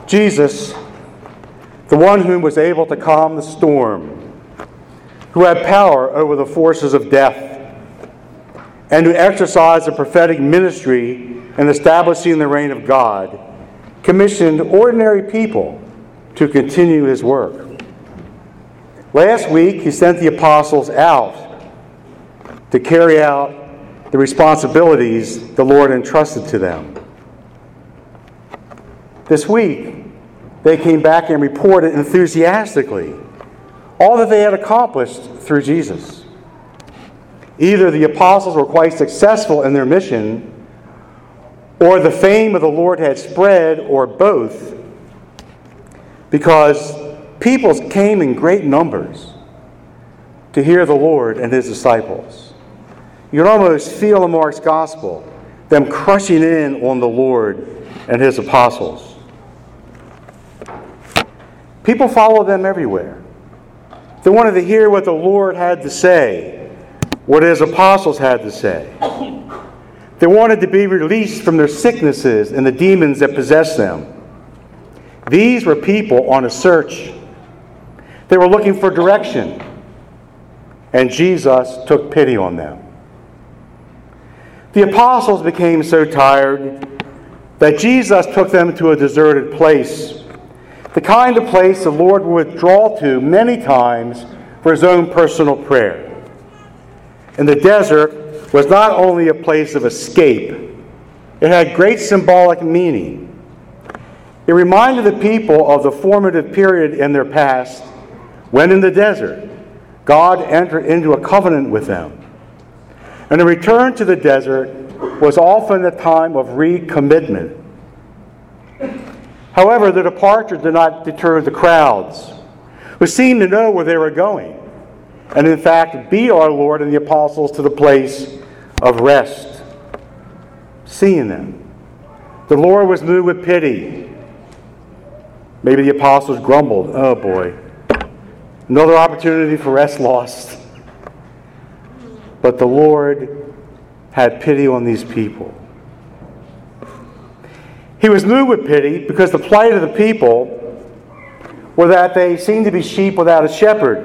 Jesus, the one who was able to calm the storm, who had power over the forces of death, and who exercised a prophetic ministry in establishing the reign of God, commissioned ordinary people to continue his work. Last week, he sent the apostles out to carry out the responsibilities the Lord entrusted to them. This week, they came back and reported enthusiastically all that they had accomplished through Jesus. Either the apostles were quite successful in their mission, or the fame of the Lord had spread, or both, because people came in great numbers to hear the Lord and his disciples. You can almost feel in Mark's gospel them crushing in on the Lord and his apostles. People followed them everywhere. They wanted to hear what the Lord had to say, what his apostles had to say. They wanted to be released from their sicknesses and the demons that possessed them. These were people on a search. They were looking for direction, and Jesus took pity on them. The apostles became so tired that Jesus took them to a deserted place, the kind of place the Lord would withdraw to many times for his own personal prayer. And the desert was not only a place of escape, it had great symbolic meaning. It reminded the people of the formative period in their past when in the desert, God entered into a covenant with them. And the return to the desert was often a time of recommitment. However, the departure did not deter the crowds, who seemed to know where they were going, and in fact beat our Lord and the apostles to the place of rest. Seeing them, the Lord was moved with pity. Maybe the apostles grumbled, "Oh boy, another opportunity for rest lost." But the Lord had pity on these people. He was moved with pity because the plight of the people were that they seemed to be sheep without a shepherd.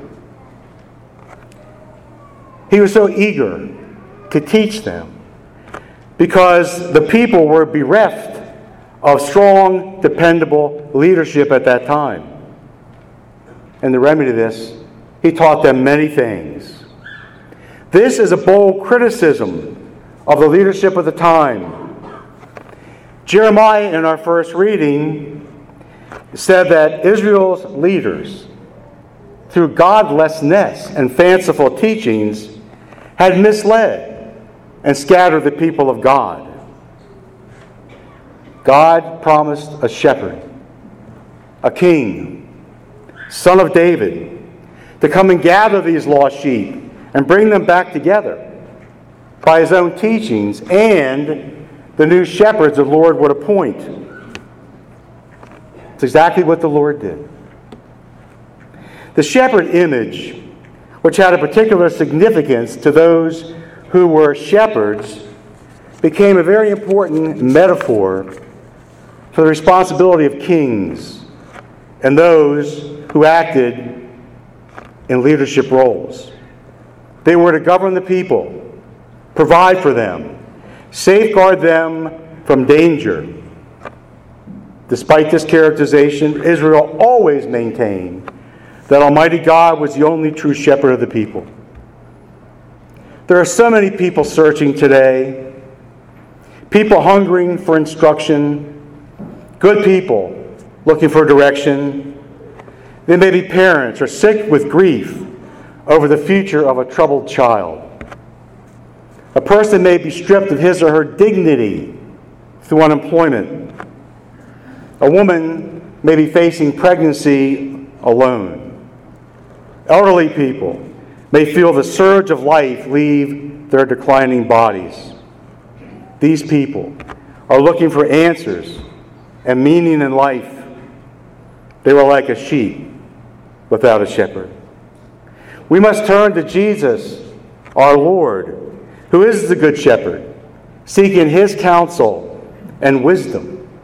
He was so eager to teach them because the people were bereft of strong, dependable leadership at that time. And the remedy to this, he taught them many things. This is a bold criticism of the leadership of the time. Jeremiah, in our first reading, said that Israel's leaders, through godlessness and fanciful teachings, had misled and scattered the people of God. God promised a shepherd, a king, son of David, to come and gather these lost sheep and bring them back together by his own teachings and the new shepherds the Lord would appoint. It's exactly what the Lord did. The shepherd image, which had a particular significance to those who were shepherds, became a very important metaphor for the responsibility of kings and those who acted in leadership roles. They were to govern the people, provide for them, safeguard them from danger. Despite this characterization, Israel always maintained that Almighty God was the only true shepherd of the people. There are so many people searching today, people hungering for instruction, good people looking for direction. They may be parents or sick with grief over the future of a troubled child. A person may be stripped of his or her dignity through unemployment. A woman may be facing pregnancy alone. Elderly people may feel the surge of life leave their declining bodies. These people are looking for answers and meaning in life. They were like a sheep without a shepherd. We must turn to Jesus, our Lord, who is the Good Shepherd, seeking his counsel and wisdom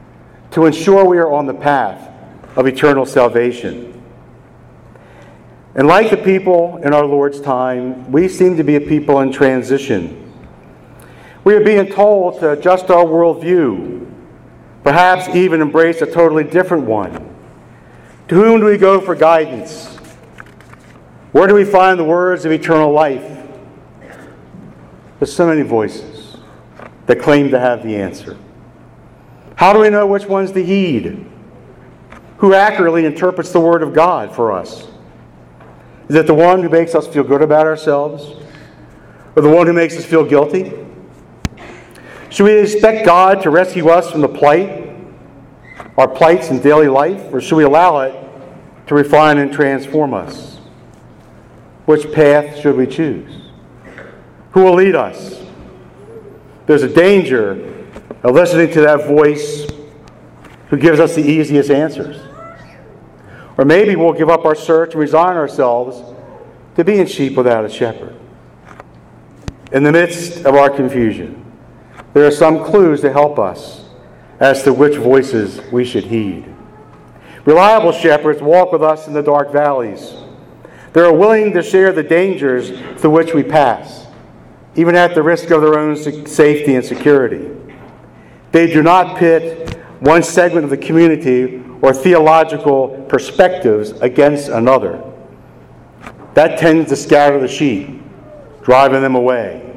to ensure we are on the path of eternal salvation. And like the people in our Lord's time, we seem to be a people in transition. We are being told to adjust our worldview, perhaps even embrace a totally different one. To whom do we go for guidance? Where do we find the words of eternal life? There's so many voices that claim to have the answer. How do we know which ones to heed? Who accurately interprets the Word of God for us? Is it the one who makes us feel good about ourselves? Or the one who makes us feel guilty? Should we expect God to rescue us from our plights in daily life? Or should we allow it to refine and transform us? Which path should we choose? Who will lead us? There's a danger of listening to that voice who gives us the easiest answers. Or maybe we'll give up our search and resign ourselves to being sheep without a shepherd. In the midst of our confusion, there are some clues to help us as to which voices we should heed. Reliable shepherds walk with us in the dark valleys. They are willing to share the dangers through which we pass, even at the risk of their own safety and security. They do not pit one segment of the community or theological perspectives against another. That tends to scatter the sheep, driving them away.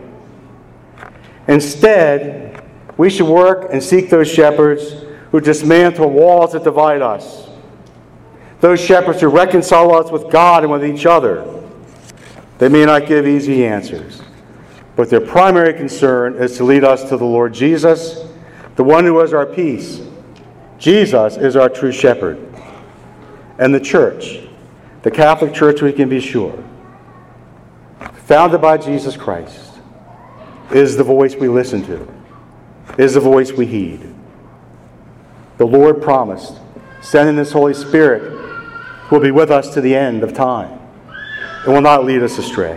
Instead, we should work and seek those shepherds who dismantle walls that divide us. Those shepherds who reconcile us with God and with each other. They may not give easy answers, but their primary concern is to lead us to the Lord Jesus, the one who is our peace. Jesus is our true shepherd. And the church, the Catholic Church, we can be sure, founded by Jesus Christ, is the voice we listen to, is the voice we heed. The Lord promised, sending His Holy Spirit, who will be with us to the end of time and will not lead us astray.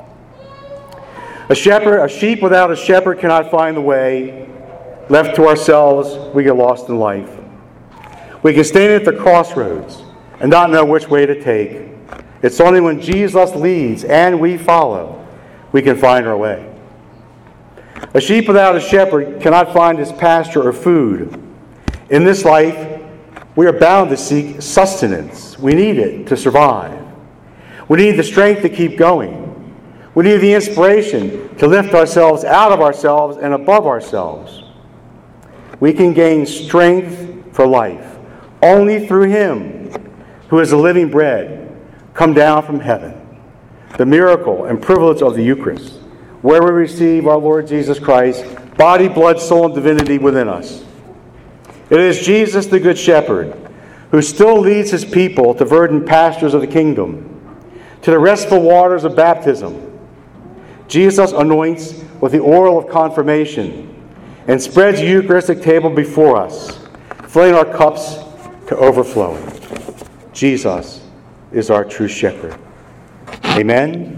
A sheep without a shepherd cannot find the way. Left to ourselves, we get lost in life. We can stand at the crossroads and not know which way to take. It's only when Jesus leads and we follow, we can find our way. A sheep without a shepherd cannot find his pasture or food. In this life, we are bound to seek sustenance. We need it to survive. We need the strength to keep going. We need the inspiration to lift ourselves out of ourselves and above ourselves. We can gain strength for life only through Him who is the living bread come down from heaven, the miracle and privilege of the Eucharist, where we receive our Lord Jesus Christ, body, blood, soul, and divinity within us. It is Jesus, the Good Shepherd, who still leads His people to verdant pastures of the kingdom, to the restful waters of baptism. Jesus anoints with the oil of confirmation and spreads the Eucharistic table before us, filling our cups to overflowing. Jesus is our true shepherd. Amen.